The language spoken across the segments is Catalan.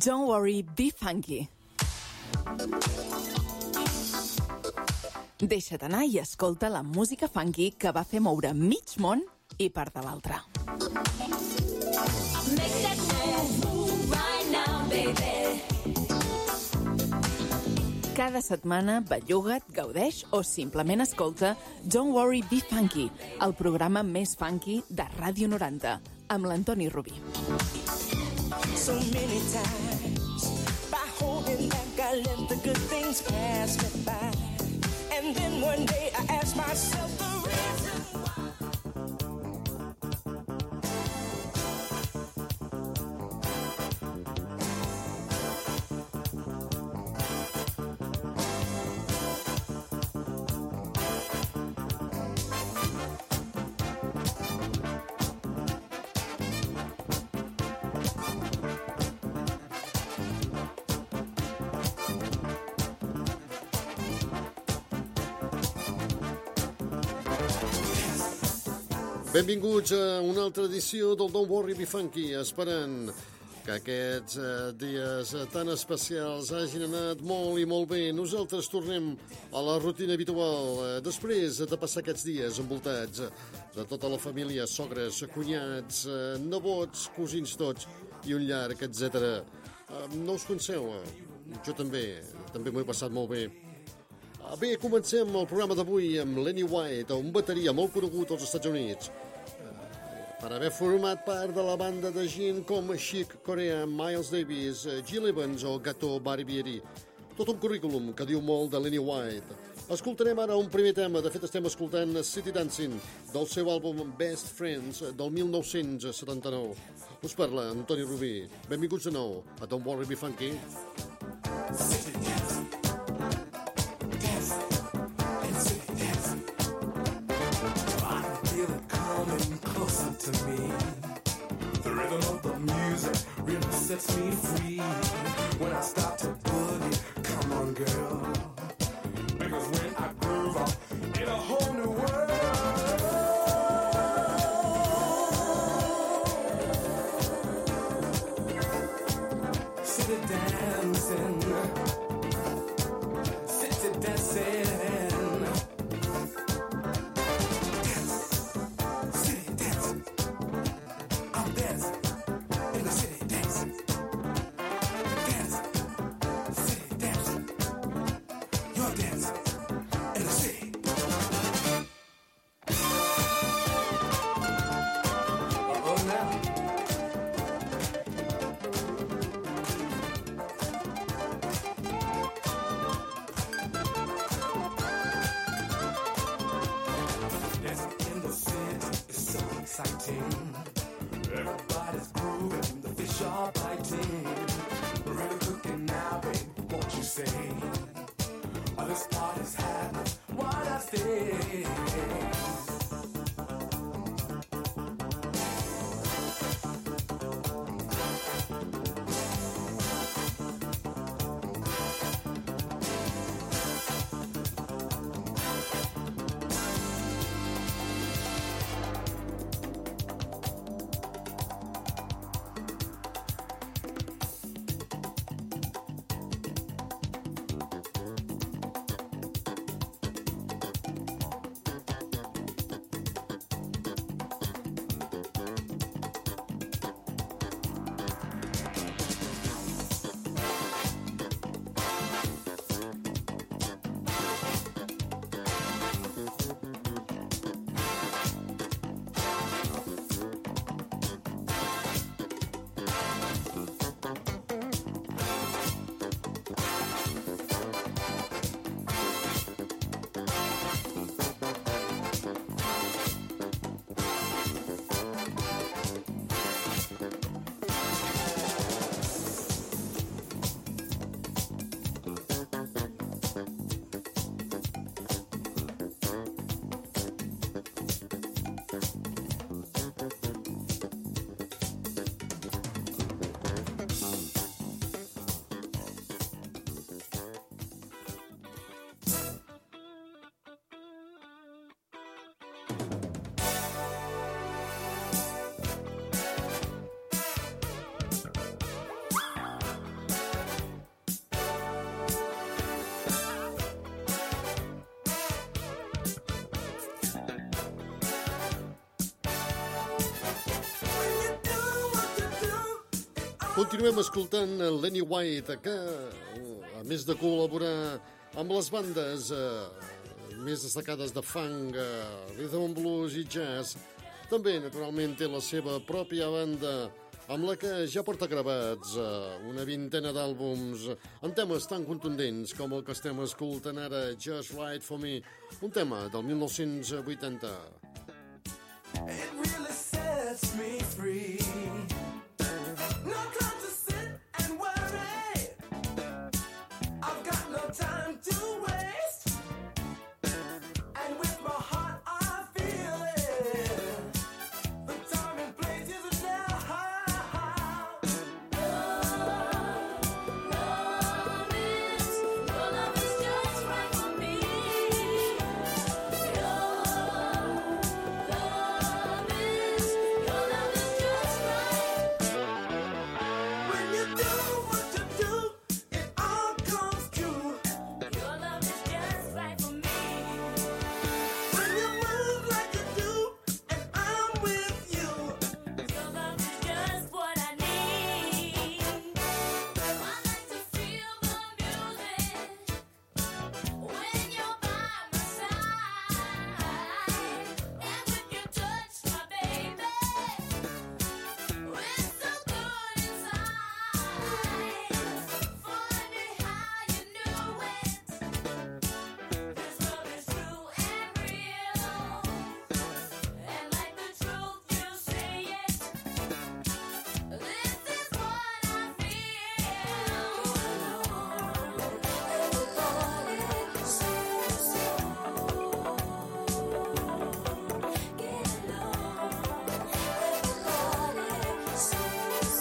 Don't worry, be funky. Deixa't anar i escolta la música funky que va fer moure mig món i part de l'altre. Make that move right now, baby. Cada setmana belluga't, gaudeix o simplement escolta Don't Worry, Be Funky, el programa més funky de Ràdio 90, amb l'Antoni Rubí. So many times, by holding back, I let the good things pass me by. And then one day I asked myself the reason why. Benvinguts a una altra edició del Don't Worry Be Funky, esperant que aquests dies tan especials hagin anat molt i molt bé. Nosaltres tornem a la rutina habitual, després de passar aquests dies envoltats de tota la família, sogres, cunyats, nebots, cosins tots, i un llarg, etc. No us penseu, jo també m'ho he passat molt bé. Bé, comencem el programa d'avui amb Lenny White, un bateria molt conegut als Estats Units, per haver format part de la banda de gent com Chic Corea, Miles Davis, Gil Evans o Gato Barbieri. Tot un currículum que diu molt de Lenny White. Escoltarem ara un primer tema, de fet estem escoltant City Dancing, del seu àlbum Best Friends, del 1979. Us parla Antoni Rubí. Benvinguts de nou a Don't Worry Be Funky. City Dancing. To me, the rhythm of the music really sets me free. When I start to boogie, come on girl, because when I groove I'm in a whole new world. City dancing, city dancing. Everybody's grooving, the fish are biting. We're really cooking now, babe, won't you say? Oh, this party's happening, why not stay? Continuem escoltant Lenny White, que a més de col·laborar amb les bandes més destacades de funk, rhythm and blues i jazz, també naturalment té la seva pròpia banda amb la que ja porta gravats una vintena d'àlbums en temes tan contundents com el que estem escoltant ara, Just Right For Me, un tema del 1980. It really sets me free. No time to sit and worry. I've got no time to waste. And with my heart I feel it. The time and place is now. Your love is just right for me. Your love is just right. When you do what you do, it all comes true. Your love is just right for me. When you move like you do, and I'm with you. Your love is just what I need. I like to feel the music when you're by my side. And when you touch my baby, we're so good inside. Funny how you knew it. This love is true and real. And like the truth you say it. This is what I feel. Everybody say so. Get along. Everybody say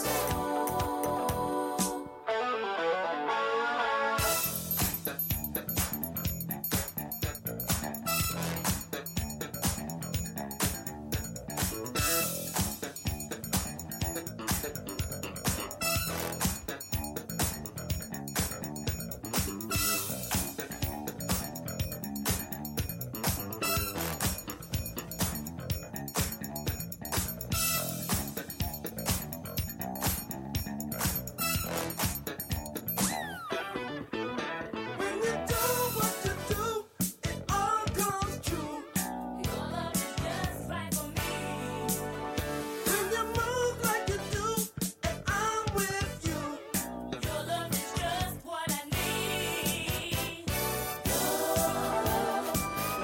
When you do what you do, it all comes true. Your love is just right for me. When you move like you do, and I'm with you. Your love is just what I need. Your love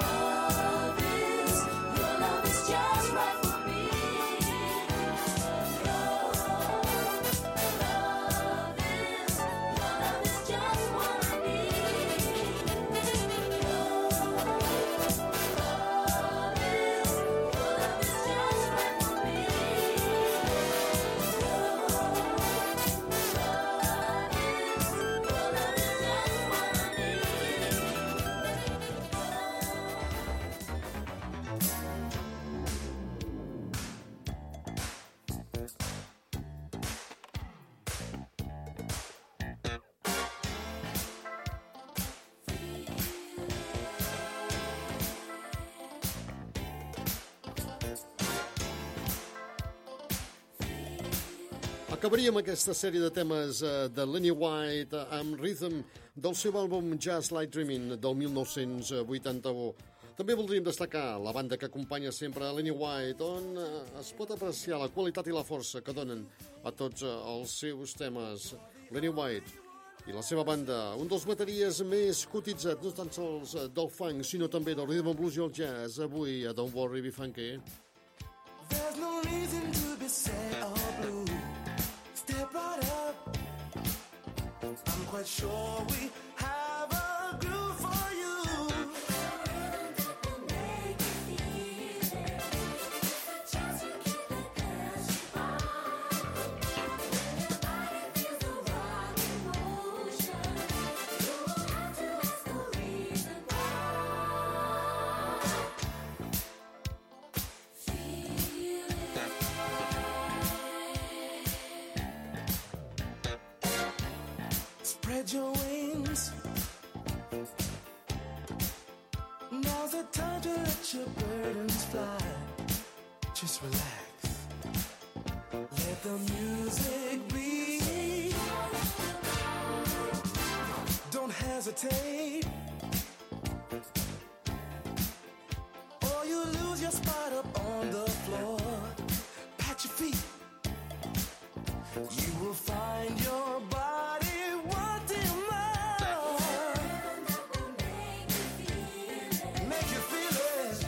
is just right for me. Your love is just what I Acabaríem aquesta sèrie de temes de Lenny White amb Rhythm del seu àlbum Just Like Dreaming del 1981. També voldríem destacar la banda que acompanya sempre a Lenny White, on es pot apreciar la qualitat i la força que donen a tots els seus temes. Lenny White i la seva banda, un dels bateries més cotitzats, no tan sols del funk, sinó també del rhythm and blues i el jazz, avui a Don't Worry Be Funky. There's no reason to be sad or blue. Step right up. I'm quite sure we have a groove for you. Spread your wings. Now's the time to let your burdens fly. Just relax. Let the music be. hesitate, or you lose your spot up on the floor. Pat your feet, you will find your body wanting more. Make you feel it.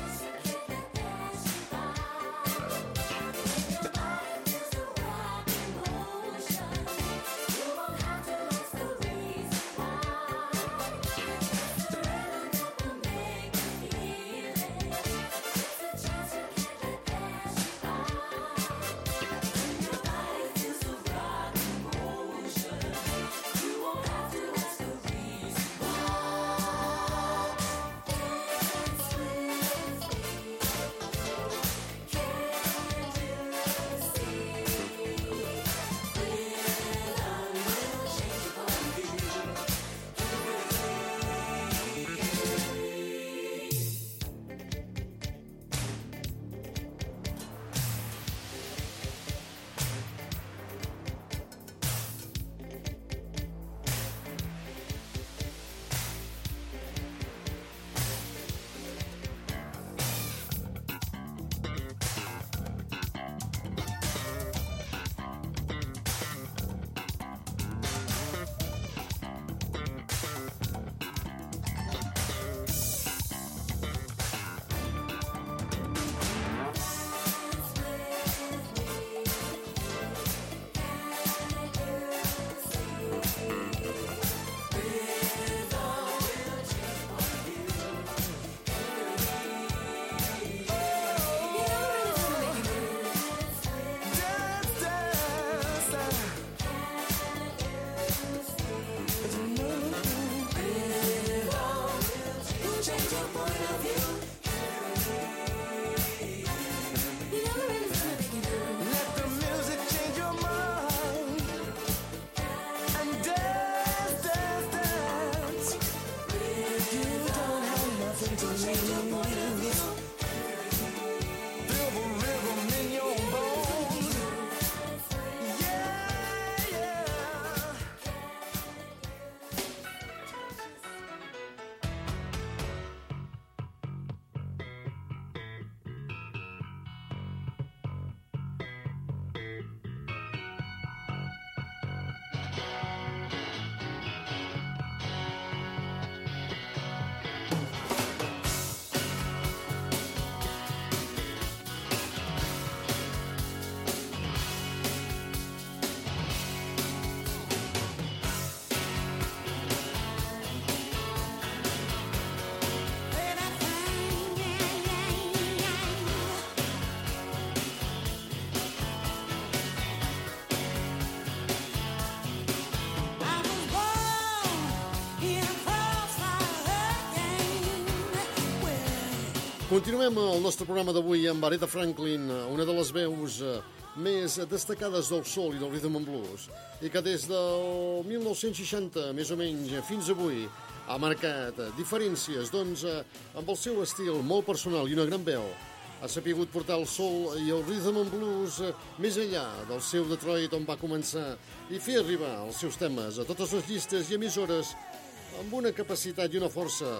Continuem el nostre programa d'avui amb Aretha Franklin, una de les veus més destacades del soul i del rhythm and blues, i que des del 1960, més o menys, fins avui, ha marcat diferències, doncs, amb el seu estil molt personal i una gran veu. Ha sapigut portar el soul i el rhythm and blues més enllà del seu Detroit, on va començar, i fer arribar els seus temes a totes les llistes i emissores amb una capacitat i una força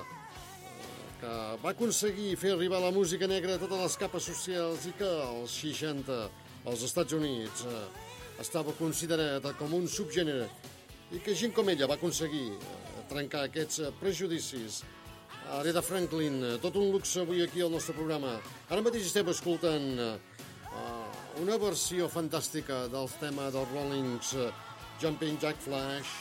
que va aconseguir fer arribar la música negra a totes les capes socials i que als 60 als Estats Units estava considerat com un subgènere i que gent com ella va aconseguir trencar aquests prejudicis. Aretha Franklin, tot un luxe avui aquí al nostre programa. Ara mateix estem escoltant una versió fantàstica del tema dels Rollings, Jumping Jack Flash.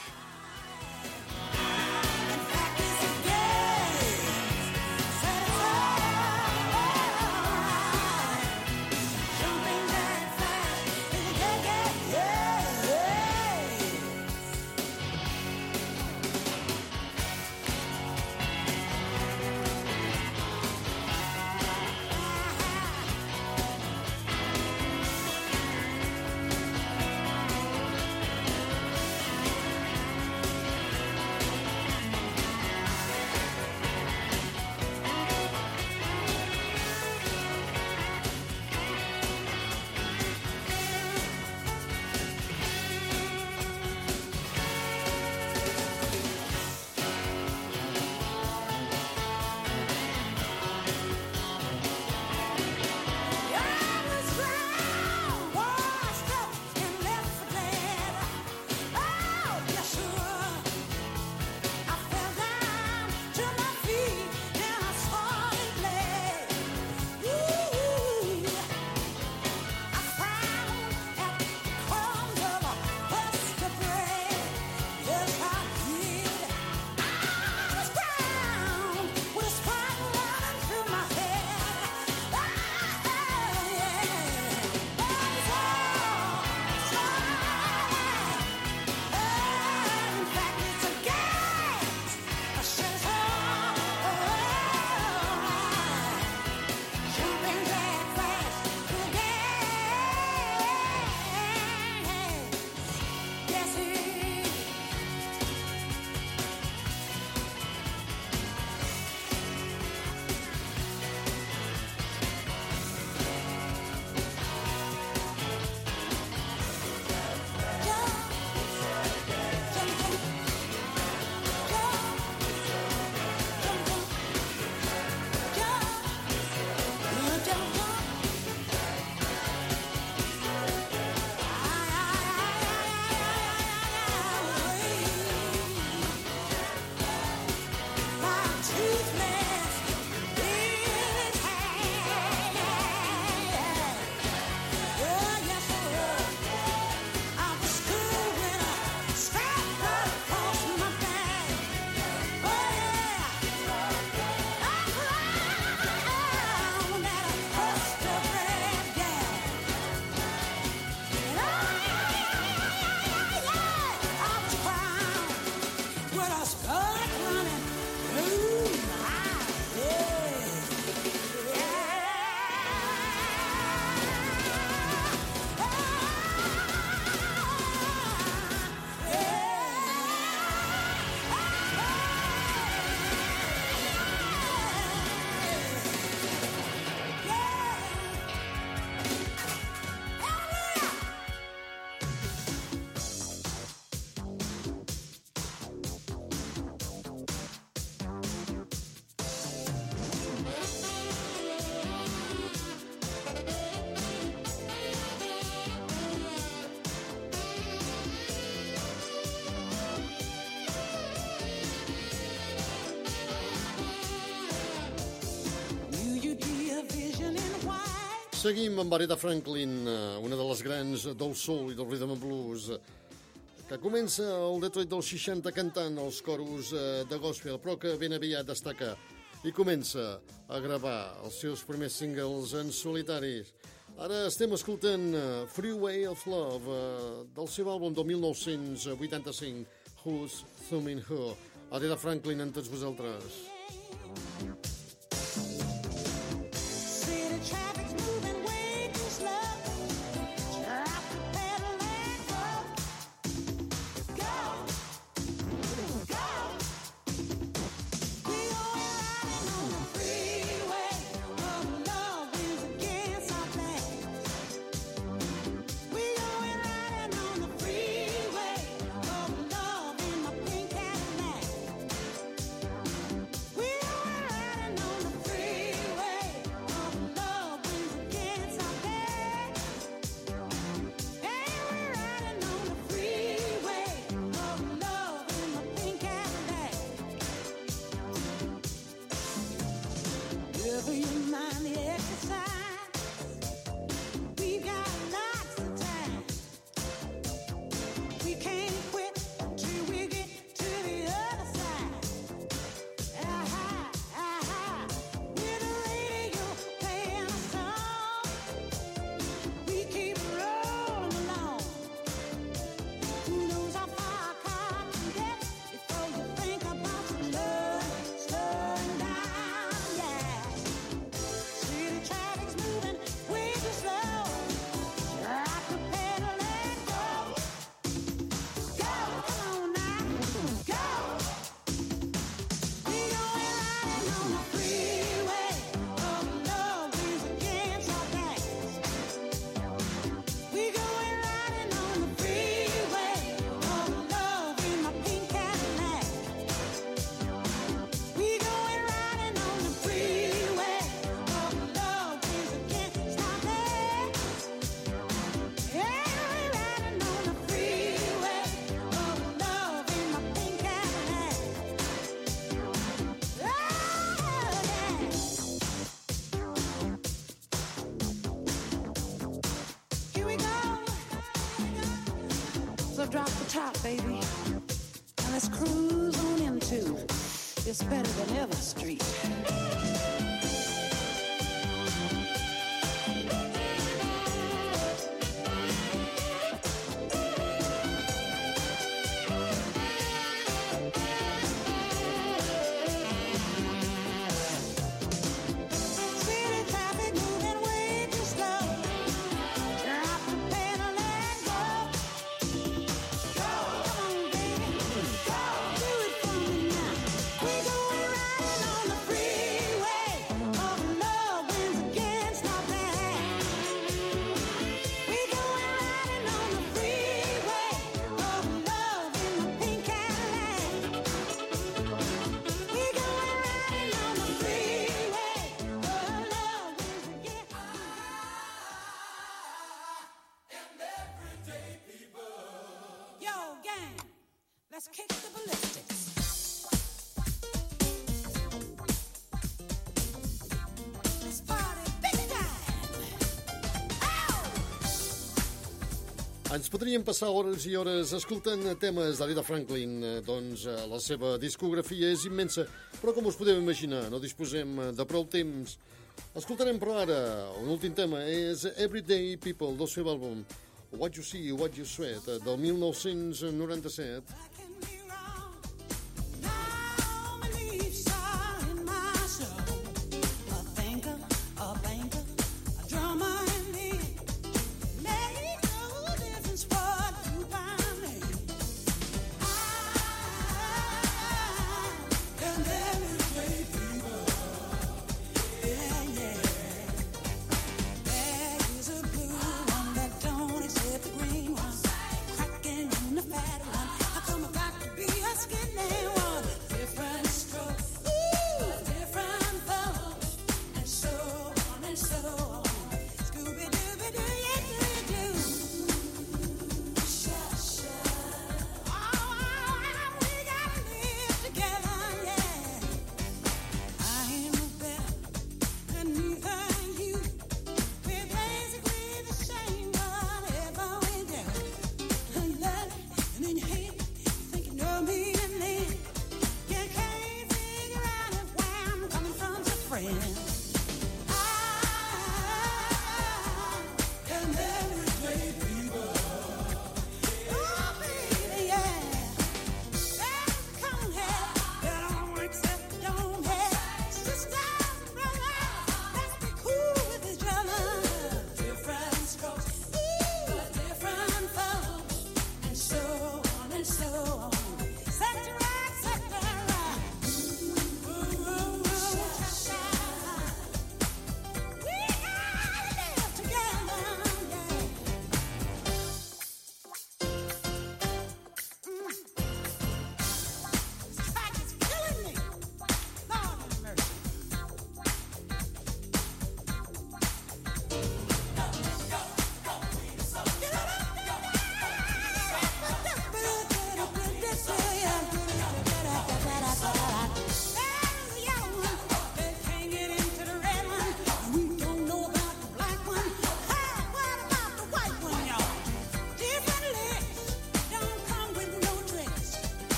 Seguim amb Aretha Franklin, una de les grans del soul i del rhythm and blues, que comença el Detroit dels 60 cantant els coros de gospel, però que ben aviat destaca i comença a gravar els seus primers singles en solitaris. Ara estem escoltant Freeway of Love, del seu àlbum del 1985, Who's Thumbing Who? Aretha Franklin amb tots vosaltres. Drop the top, baby, and let's cruise on into this better than ever street. Let's kick the ballistics. Let's party big time. Ens podríem passar hores i hores escoltant temes d'Aretha Franklin, doncs la seva discografia és immensa, però com us podeu imaginar, no disposem de prou temps. Escoltarem però ara, un últim tema, és Everyday People, del seu àlbum What You See, What You Sweat, del 1997. Cracking on the fat one. I come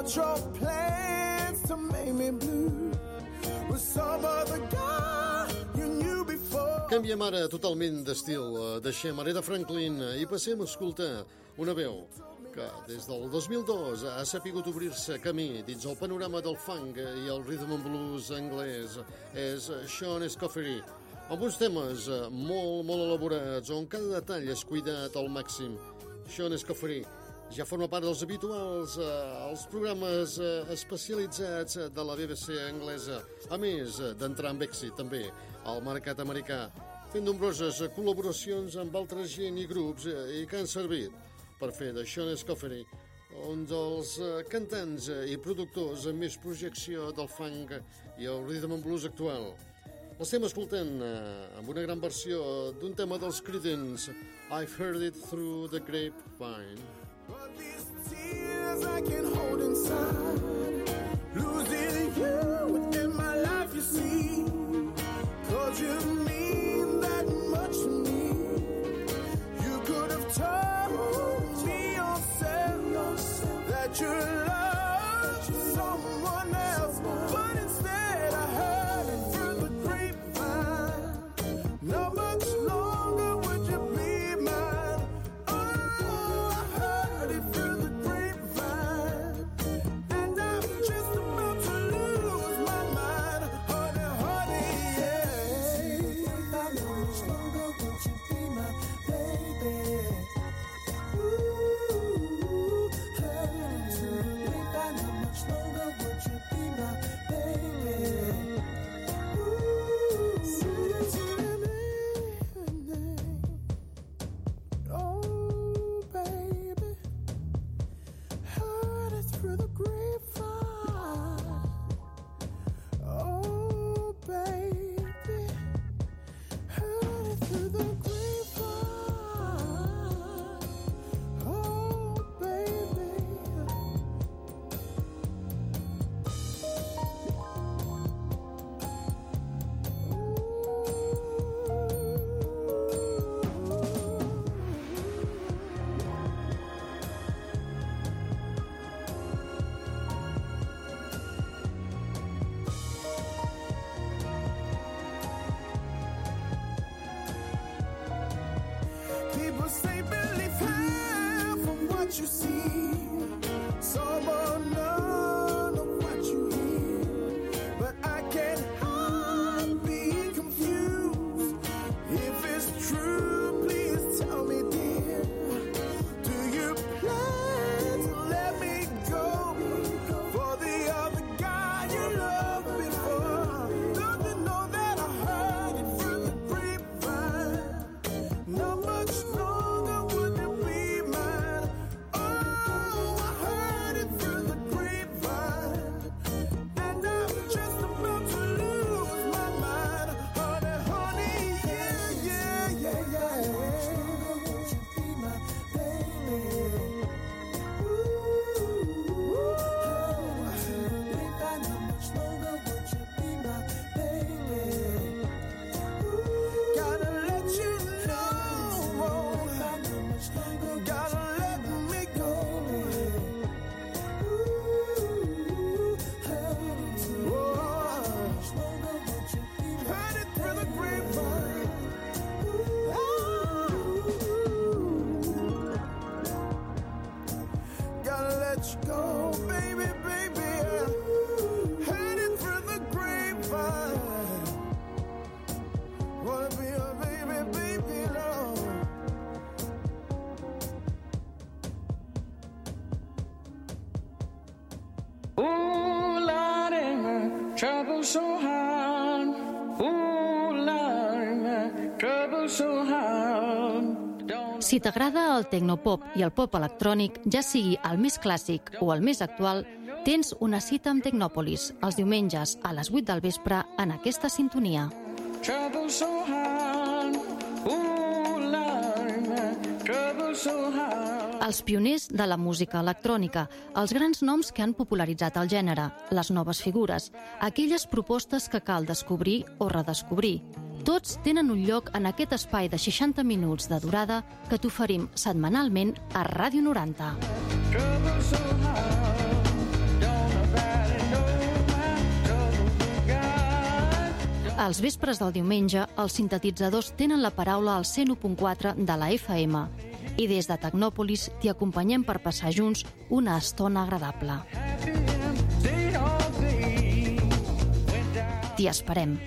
about your plans to make me blue with some other guy you knew before. Canviem ara totalment d'estil. Deixem Aretha Franklin i passem a escoltar una veu que des del 2002 ha sapigut obrir-se camí dins el panorama del funk i el rhythm and blues anglès. És Sean Escoffery, amb uns temes molt elaborats, on cada detall és cuidat al màxim. Sean Escoffery ja forma part dels habituals als programes especialitzats de la BBC anglesa, a més d'entrar amb èxit també al mercat americà, fent nombroses col·laboracions amb altra gent i grups i que han servit per fer de Sean Escoffery un dels cantants i productors amb més projecció del funk i el rhythm and blues actual. L'estem escoltant amb una gran versió d'un tema dels Creedence, I've Heard It Through the Grapevine. But these tears I can hold inside, losing you within my life, you see, 'cause you mean that much to me. You could have told me yourself that you love someone else, but instead I heard it through the grapevine. Not much longer would you be mine. Oh, I heard it through the grapevine, and I'm just about to lose my mind. Honey, honey, yeah. Not much longer would you be my baby. Ooh, heard it through the grapevine. How much longer would you be my baby? Ooh, oh, baby, heard it through the grapevine. Oh, baby, heard it through the grapevine. Oh, baby. People say believe half of what you see, some or none of what you hear, but I can't help being confused. If it's true, please tell me, dear, do you plan to let me go for the other guy you loved before? Don't you know that I heard it through the grapevine? Not much longer would you be mine. Oh, I heard it through the grapevine, and I'm just about to lose my mind. Honey, honey, yeah, yeah, yeah, yeah. Would you be my baby? Ooh, through the grapevine, how much longer would you be my baby? Gotta let you know, gotta let me go. Heard it through the grapevine. Gotta let you go, baby, baby. Heard it through the grapevine. Wanna be a baby, baby, love. Ooh, Lordy, my trouble so hard. Ooh, Lordy, my trouble so hard. Si t'agrada el tecnopop i el pop electrònic, ja sigui el més clàssic o el més actual, tens una cita amb Tecnòpolis els diumenges a les 8 del vespre en aquesta sintonia. Trouble so hard. Ooh, Lordy, my trouble so hard. Els pioners de la música electrònica, els grans noms que han popularitzat el gènere, les noves figures, aquelles propostes que cal descobrir o redescobrir. Tots tenen un lloc en aquest espai de 60 minuts de durada que t'oferim setmanalment a Ràdio 90. Trouble so hard. Als vespres del diumenge, els sintetitzadors tenen la paraula al 101.4 de la FM i des de Tecnòpolis t'hi acompanyem per passar junts una estona agradable. T'hi esperem.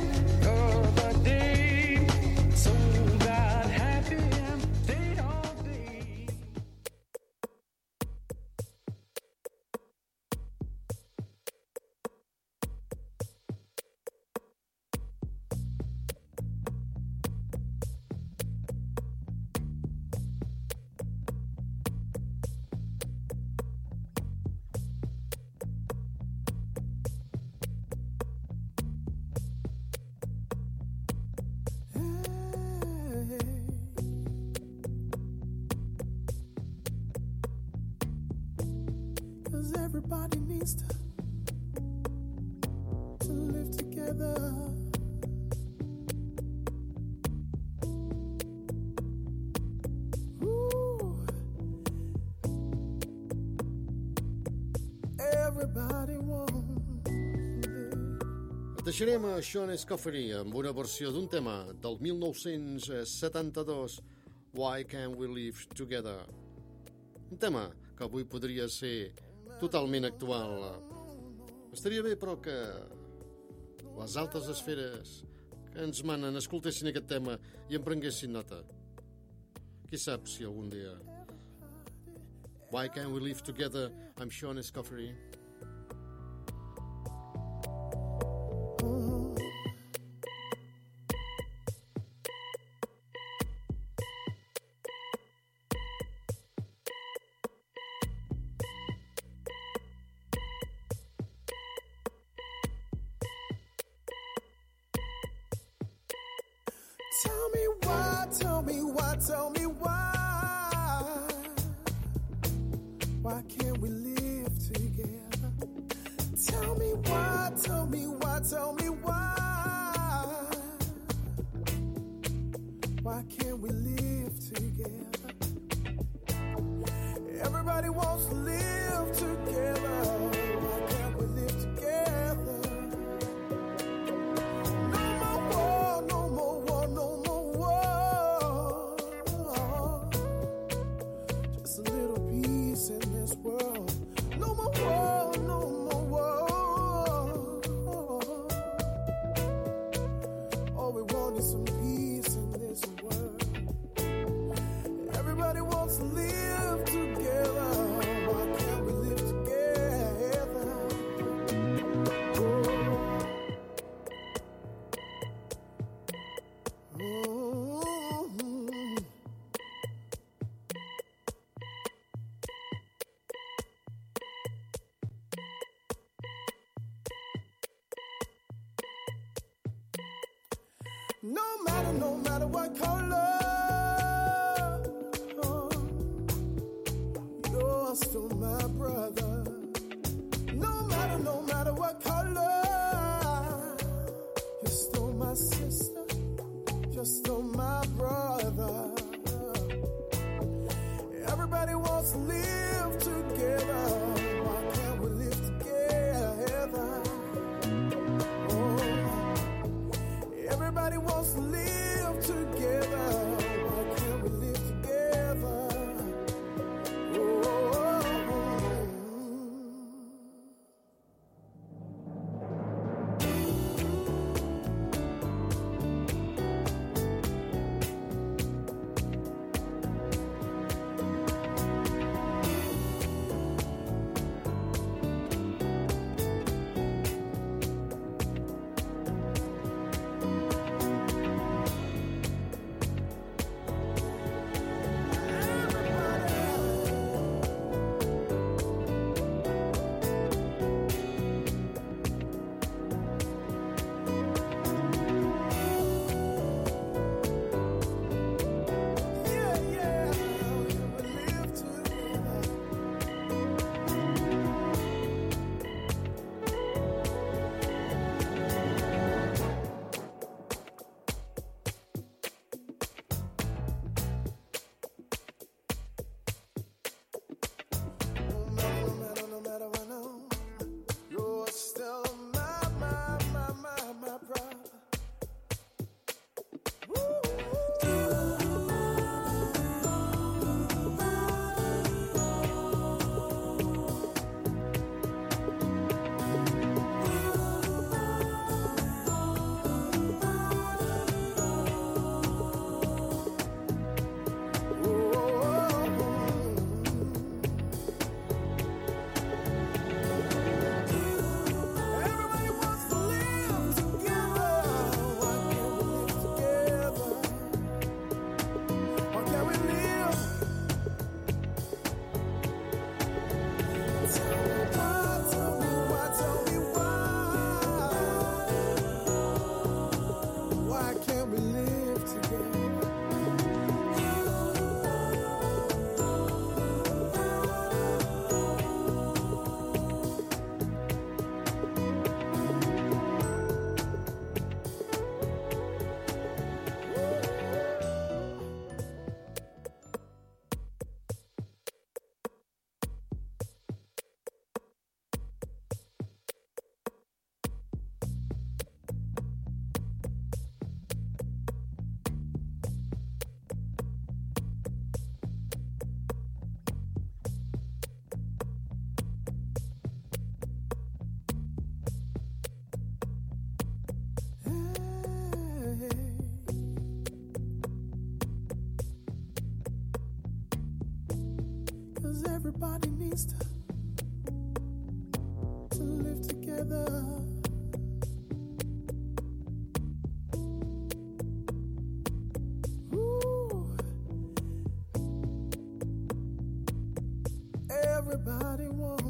Everybody needs to live together. Ooh. Everybody wants live. Deixarem a Sean Escoffery amb una versió d'un tema del 1972, Why Can't We Live Together? Un tema que avui podria ser totalment actual. Estaria bé, però, que les altes esferes que ens manen escoltessin aquest tema i en prenguessin nota. Qui sap si algun dia. Why Can't We Live Together? I'm Sean Escoffery. Tell me why, tell me why, tell me why. Why can't we live together? Tell me why, tell me why, tell me why. Why can't we live together? Everybody wants to live together. Why can't we live together? No matter what color, you're still my brother. No matter what color, you're still my sister. You're still my brother. Everybody wants to live together. Why can't we live together? Oh, everybody wants to live together. Why can't we live together? Oh, everybody needs to live together. Ooh. Everybody wants.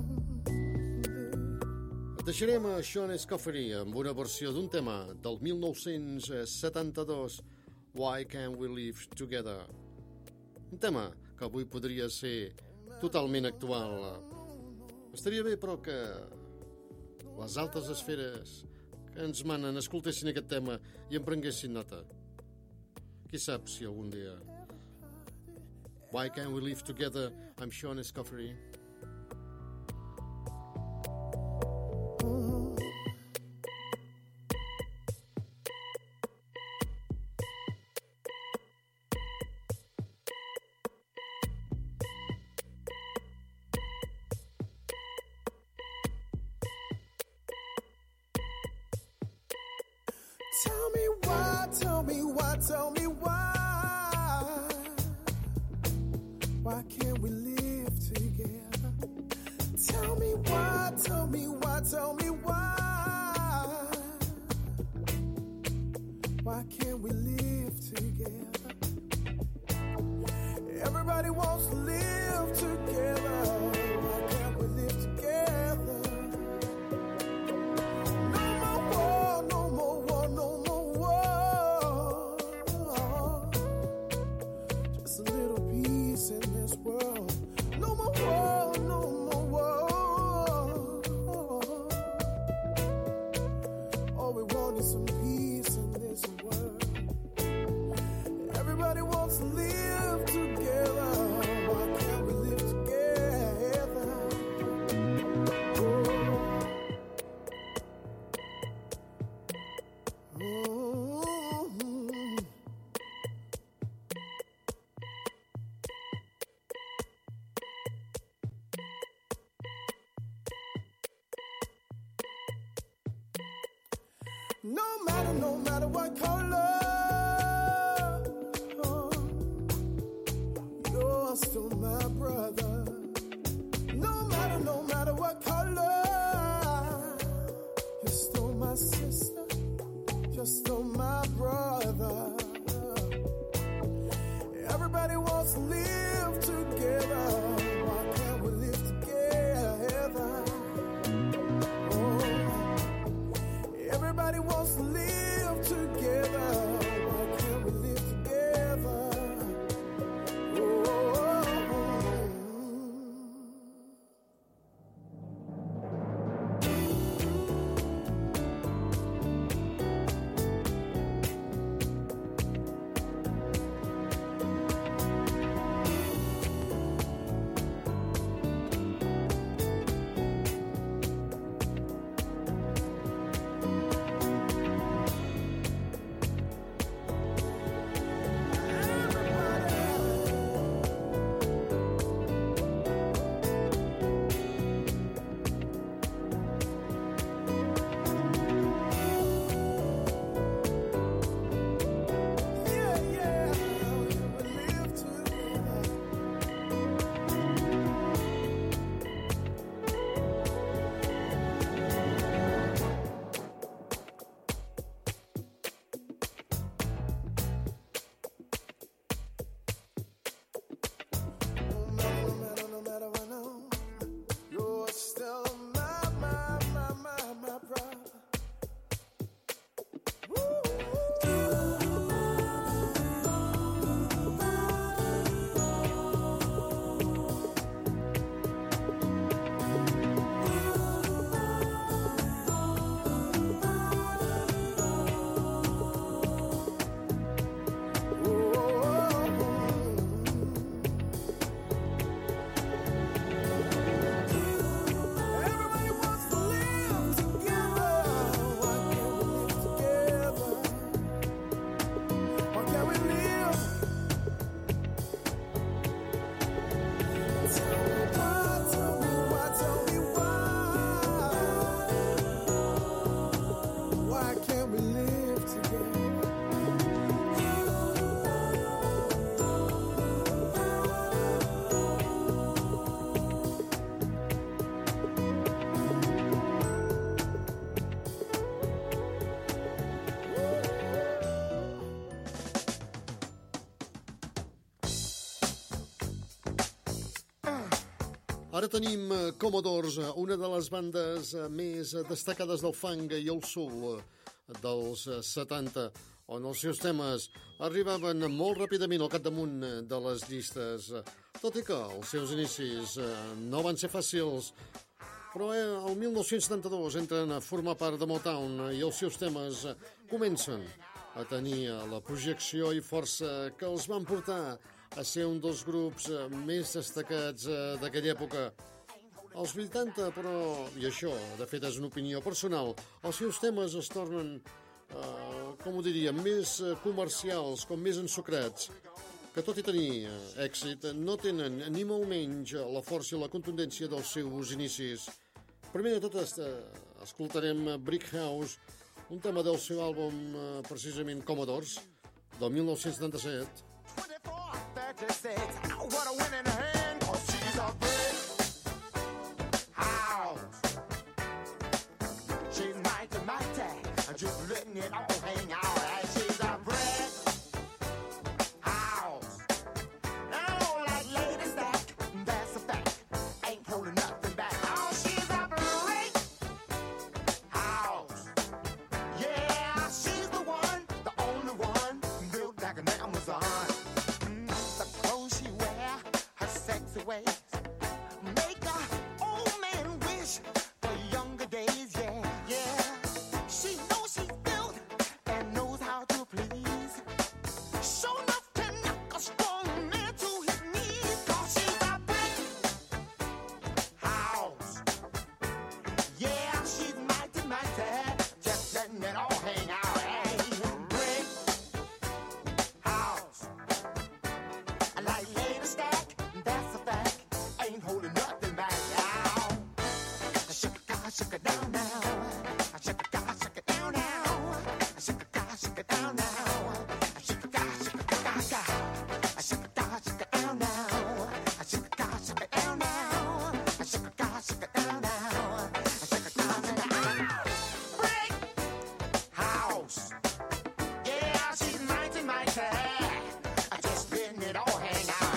Deixarem a Sean Escoffery amb una versió d'un tema del 1972, Why Can't We Live Together? Un tema que avui podria ser totalment actual. Estaria bé, però, que les altes esferes que ens manen escoltessin aquest tema i en prenguessin nota. Qui sap si algun dia... Why Can't We Live Together? I'm Sean Escoffery. Tell me why, tell me why, tell me why. Why can't we live together? Tell me why, tell me why, tell me why. Why can't we live together? Everybody wants to live together. Why can't we live together? No matter what color, you're still my brother. No matter what color, you're still my sister. You're still my brother. Everybody wants to live together. Why can't we live together? Oh, everybody wants to live together. Ara tenim Commodores, una de les bandes més destacades del funk i el soul dels 70, on els seus temes arribaven molt ràpidament al capdamunt de les llistes, tot i que els seus inicis no van ser fàcils. Però el 1972 entren a formar part de Motown i els seus temes comencen a tenir la projecció i força que els van portar a ser un dels grups més destacats d'aquella època. Als 80, però, i això de fet és una opinió personal, els seus temes es tornen, com ho diria, més comercials, com més ensucrats, que tot i tenir èxit no tenen ni molt menys la força i la contundència dels seus inicis. Primer de tot escoltarem Brick House, un tema del seu àlbum precisament Commodores, del 1977. 36, what a winning hand, 'cause she's a brick house. She's mighty, mighty, just letting it all hang out. And she's a brick house. Now, like Lady Stack, that's a fact. Ain't holding nothing back. Oh, she's a brick house. Yeah, she's the one, the only one, built like an Amazon. Sexy ways make a old man wish for younger days. Yeah, yeah. She knows she's built and knows how to please. Sure enough to knock a strong man to his knees. 'Cause she's a brick house. Yeah, she's mighty, mighty, just letting it all hang out. Hey, brick house. I like Lady Stack. That's a fact. Ain't holding nothing back now. Shake it down now. Shake it down now. Shake it down now. Shake it down now. Shake it down now. Shake it down now. Shake it down now. Shake it down now. Brick house. Yeah, she's mighty, mighty. Just letting it all hang out.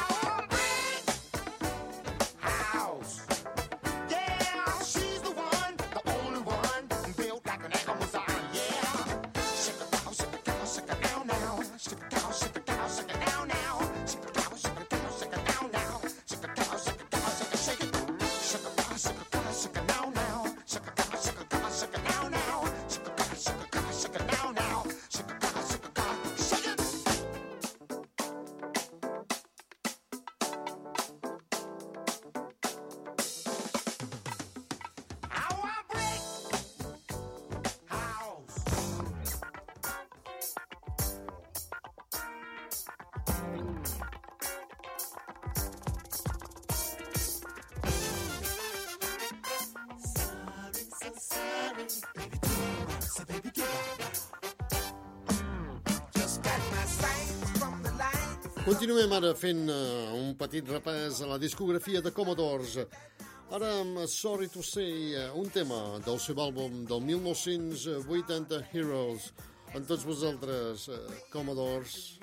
Continuem ara fent un petit repàs a la discografia de Commodores. Ara amb Sorry to Say, un tema del seu àlbum del 1980, Heroes. Amb tots vosaltres, Commodores.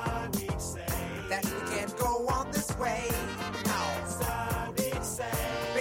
That we can't go on this way. No. Sorry, say.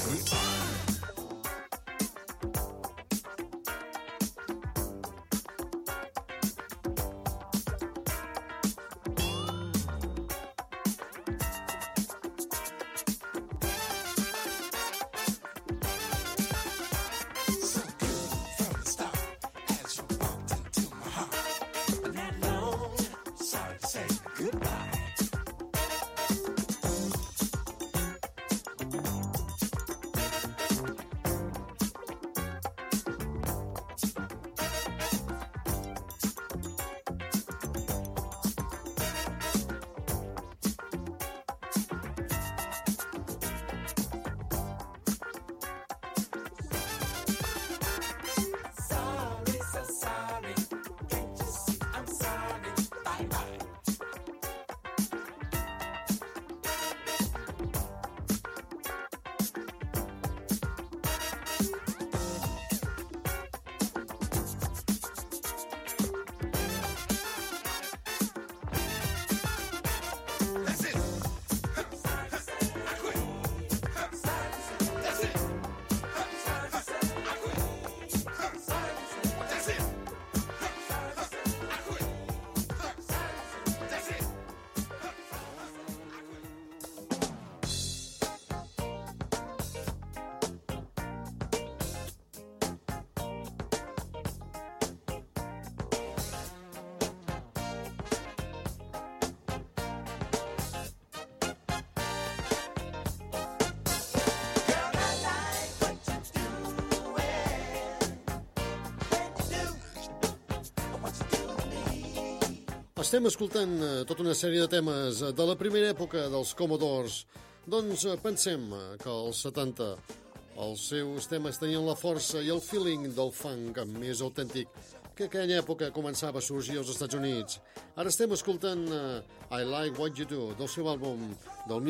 Estem escoltant tota una sèrie de temes de la primera època dels Commodores. Doncs pensem que als 70 els seus temes tenien la força i el feeling del funk més autèntic que aquella època començava a sorgir als Estats Units. Ara estem escoltant I Like What You Do, del seu àlbum del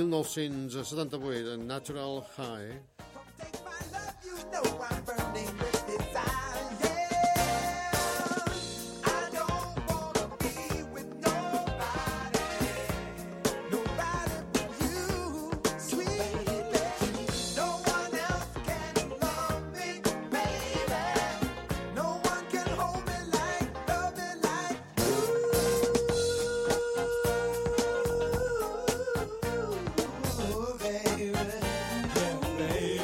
1978, Natural High. Take my love, you know I'm burning with desire. I don't wanna be with nobody, nobody but you, sweetie. No one else can love me, baby. No one can hold me like, love me like you, baby.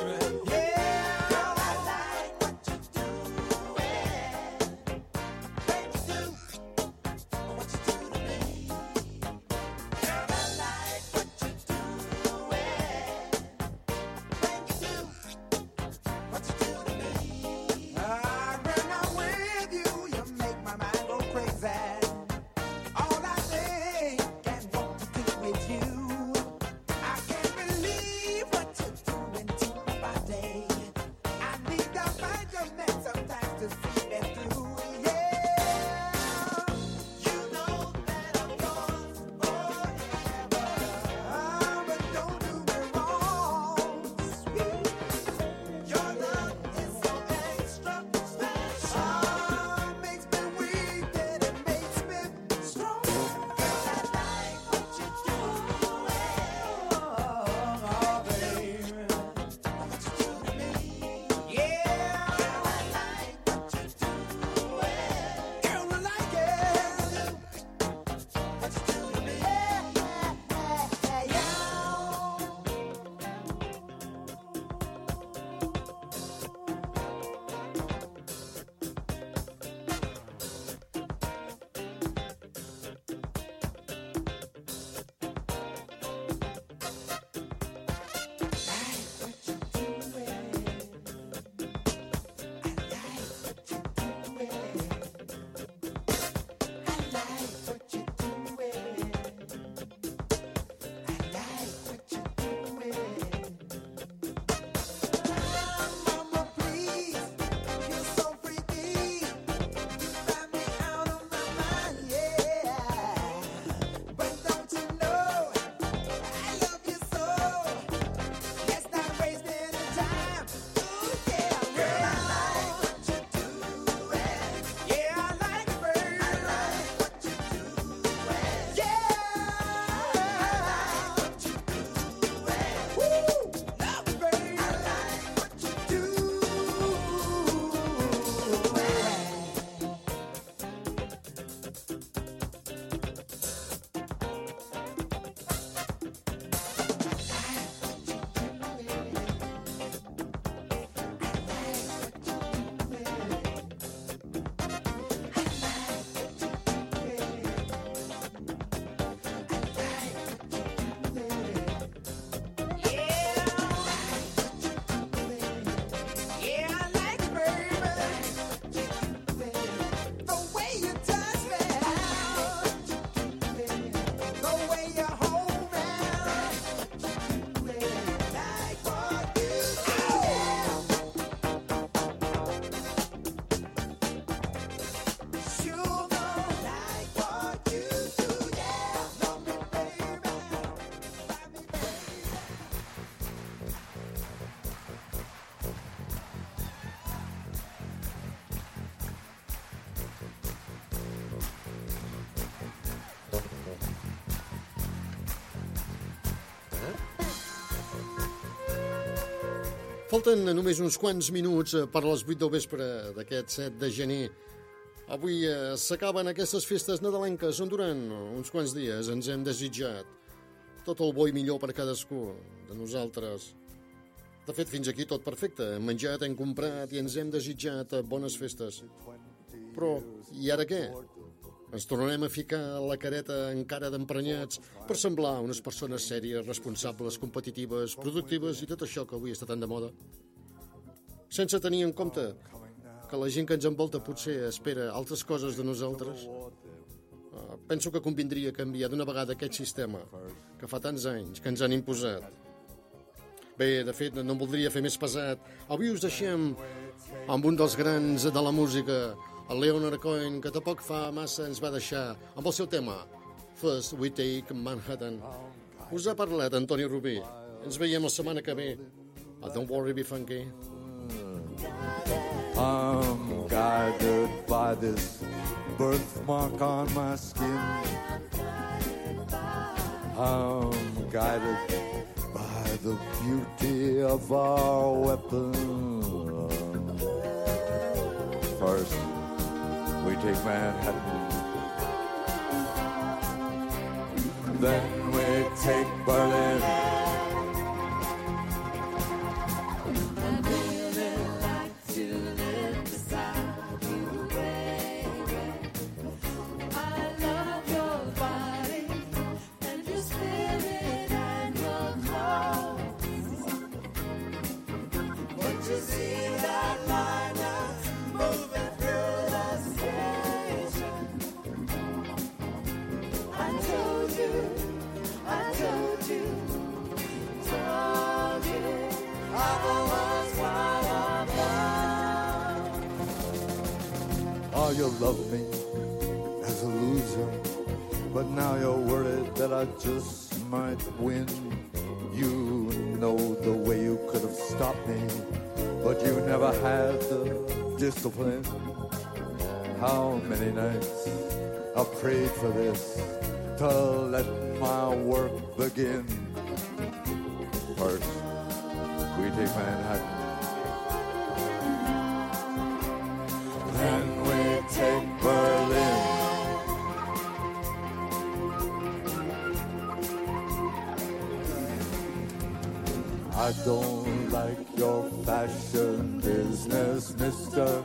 Falten només uns quants minuts per les 8 del vespre d'aquest 7 de gener. Avui s'acaben aquestes festes nadalenques on durant uns quants dies ens hem desitjat tot el bo i millor per cadascú de nosaltres. De fet, fins aquí tot perfecte. Hem menjat, hem comprat i ens hem desitjat bones festes. Però, i ara què? Ens tornarem a ficar la careta encara d'emprenyats per semblar unes persones sèries, responsables, competitives, productives i tot això que avui està tan de moda. Sense tenir en compte que la gent que ens envolta potser espera altres coses de nosaltres. Penso que convindria canviar d'una vegada aquest sistema que fa tants anys que ens han imposat. Bé, de fet, no em voldria fer més pesat. Avui us deixem amb un dels grans de la música, el Leonard Cohen, que tampoc fa massa ens va deixar amb el seu tema First We Take Manhattan. Us ha parlat Antoni Rubí. Ens veiem la setmana que ve a Don't Worry Be Funky. I'm guided by this birthmark on my skin. I'm guided by the beauty of our weapon. First, we take Manhattan. Then we take Berlin. Oh, you loved me as a loser, but now you're worried that I just might win. You know the way you could have stopped me, but you never had the discipline. How many nights I prayed for this, to let my work begin. First, we take Manhattan. Then we take Berlin. I don't like your fashion business, mister.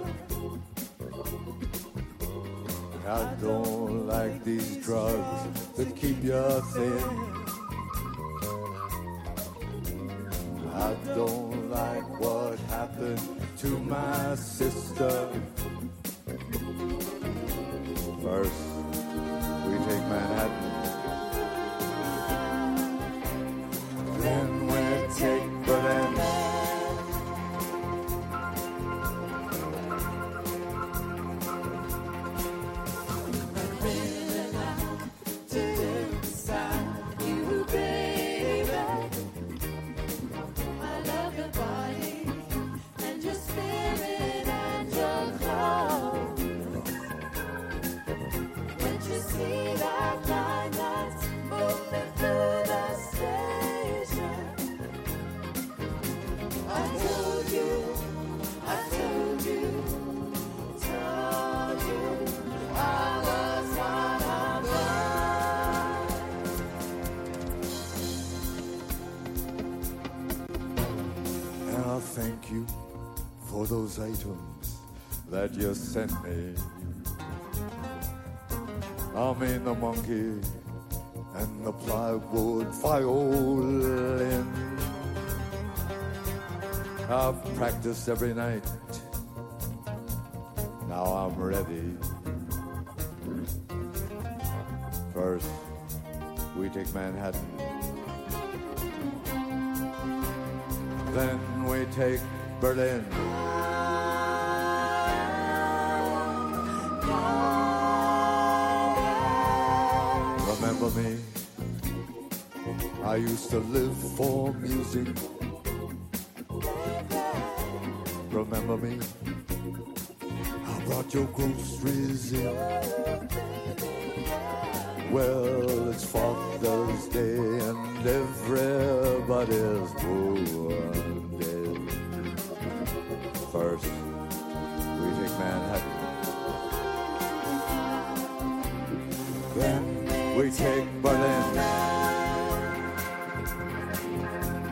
I don't like these drugs that keep you thin. I don't like what happened to my sister. First, we take Manhattan. Then we take Berlin. Thank you for those items that you sent me. I mean the monkey and the plywood violin. I've practiced every night. Now I'm ready. First, we take Manhattan. Then we take Berlin. Remember me? I used to live for music. Remember me? I brought your groceries in. Well, it's Father's Day and everybody's wounded. first. We take Manhattan. Then we take Berlin.